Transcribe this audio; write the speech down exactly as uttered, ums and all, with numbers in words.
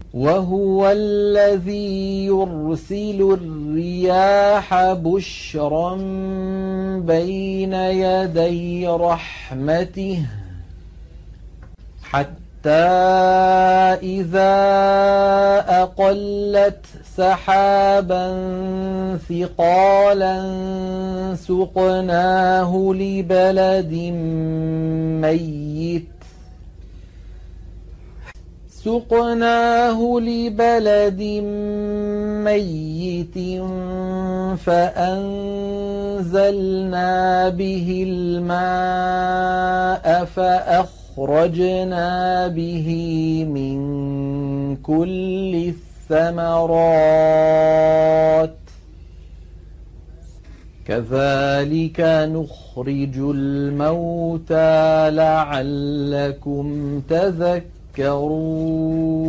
وهو الذي يرسل الرياح بشرا بين يدي رحمته حتى إذا أقلت سحابا ثقالا سقناه لبلد ميت سقناه لبلد ميت فأنزلنا به الماء فأخرجنا به من كل الثمرات كذلك نخرج الموتى لعلكم تذكرون